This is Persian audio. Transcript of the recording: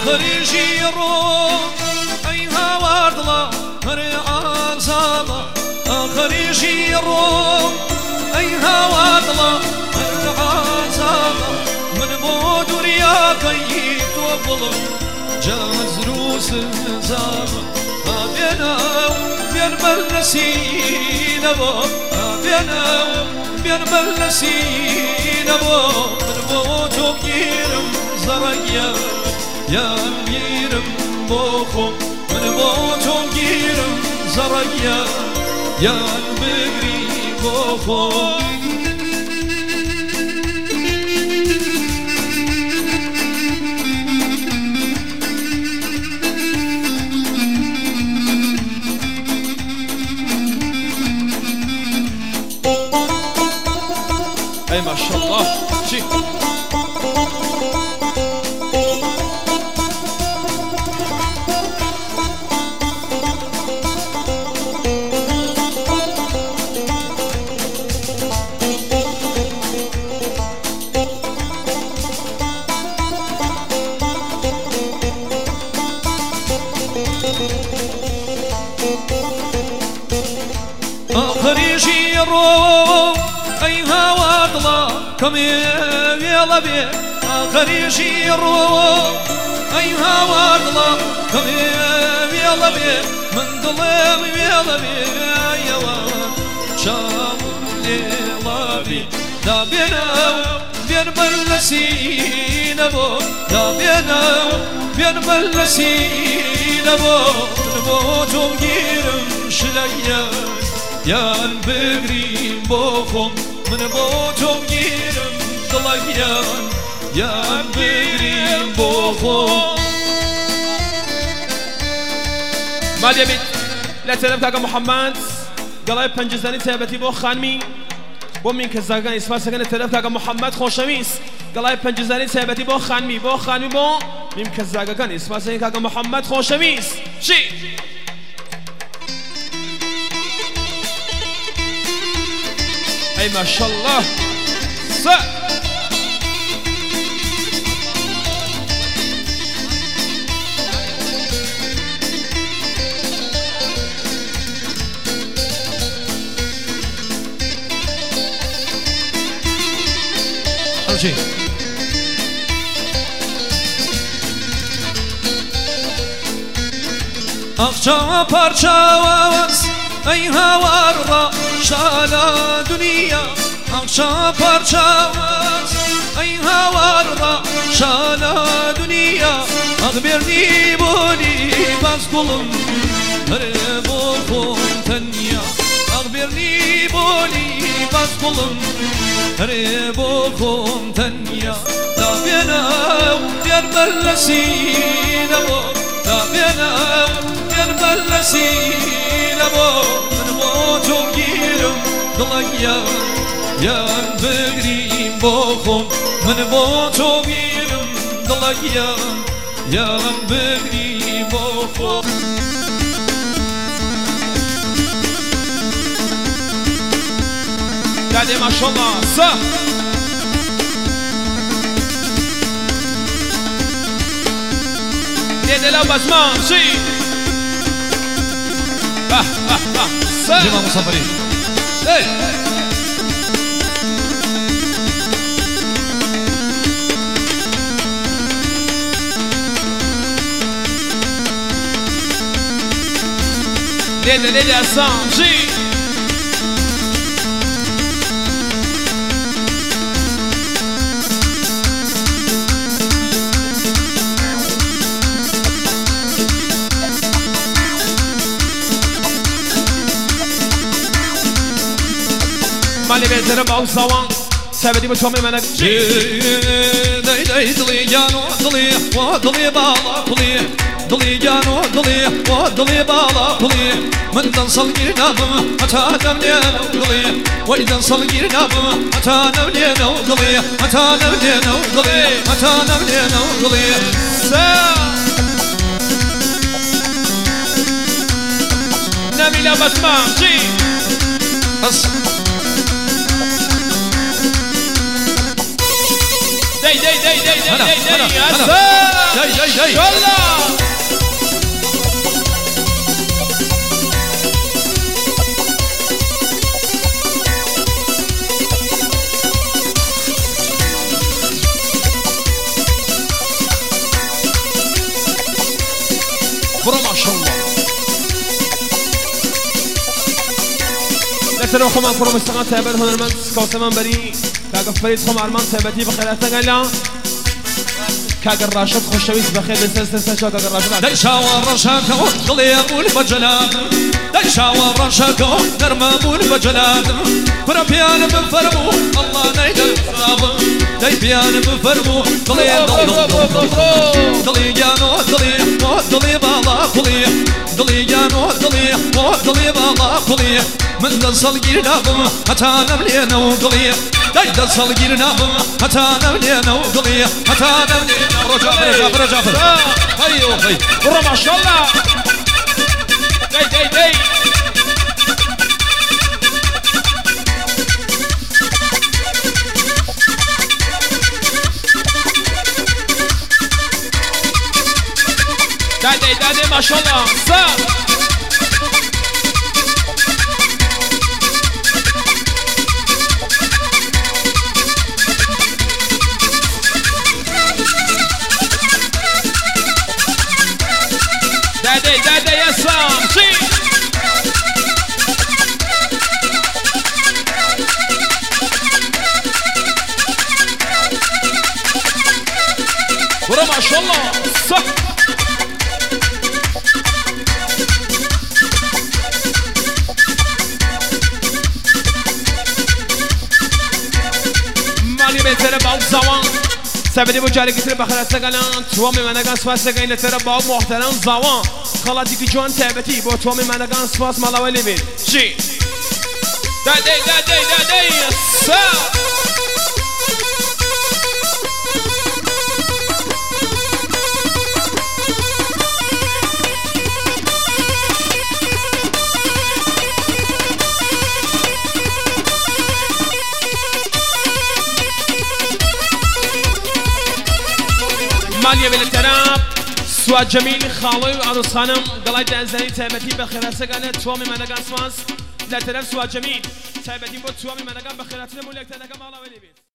آخری جیرو ای هواردلا هر عزاما آخری جیرو ای هواردلا هر عزاما من بو دنیا کی تو بلم جاز روس زاما بينا بين بلسين ابو بين بلسين ابو من بو تغيرم زريا يا يرم بوخو من بو تغيرم زريا يا بغري بوخو اي ما شاء الله شي آخری جیرو ای هواردلا کمی ویلا بی آخری جیرو ای هواردلا کمی ویلا بی من دلم ویلا بی یوان شام لیلا بی دا بین بلسین ابو دا بین بلسین ابو نبو تو گیرم شلیا يان بغري بوخم من بوتهم جيرم ضليان يان بغري بوخم ما ديبيت لا تلف كاكا محمد قلاي بنجزاني تابتي بو خانمي بو من كزاغان اسفاسا كان تلف كاكا محمد خوشميس قلاي بنجزاني تابتي بو خانمي بو من كزاغا كان اسفاسا كاكا محمد خوشميس شي اي ما شاء الله امشي اخشى parçavaz ey havarda şala dünya akşam parçamız ey havarda şala dünya akberni boli bas kulum her bokum tenya akberni boli bas kulum her bokum tenya da bena bir bellesin abo da bena bir bellesin abo موتو گیرم دلیا یان بگریم بخون من موتو گیرم دلیا یان بگریم بخون داده ماشالله سا دیده لو بزمان شی جمع مسافری دیده اصان جی مالی بهتره با اون سوان سبدی با چومی منک دی دلی جانو دلی و دلی بالا کلی دلی جانو دلی و دلی بالا کلی من دنسل گیرنام اتانم لینو کلی و دنسل گیرنام اتانم لینو کلی اتانم لینو کلی اتانم لینو کلی نمیلا بسمام چی دی يلا برو ما شاء الله لا تروحوا من كرم استغاثة تابت هنرمن كوسمان بري كاغا فريد خم أرمان تابتي بخيراتك قال كاغا راشد خوشويس بخير بسلسل كاغا راشد دايشاور رشاكو قليمون بجلاد دايشاور رشاكو نرممون بجلاد بربيان بفرمو الله نيدل صاب داي بيان بفرمو قليم دلي جانو دلي بالا قلي دلي جانو دلي بالا قلي من دصل جيرنابم حتى نملينا وقلي داي دصل جيرنابم حتى نملينا وقلي حتى نملينا رجع هيو برا ما شاء الله داي ما شاء الله صار دادي يا سام شي ورا ما شاء الله صح مالي بيتر باو زوان سبدي بجاري كتير بخير سجلان توامي من أجان سفاس سجين لتر باو محترم زوان خلاص كي جوان تبتي بو توامي من أجان سفاس مالا ولي بيت شي دادي سا مالية بالتراب سواد جميل خالي وعروس خانم قلايد أنزلي تابتي بخيرات سقالة توامي منقان سواس لا تراب سواد جميل تابتي بو توامي منقان بخيرات نمولك تنقام الله ولي بيت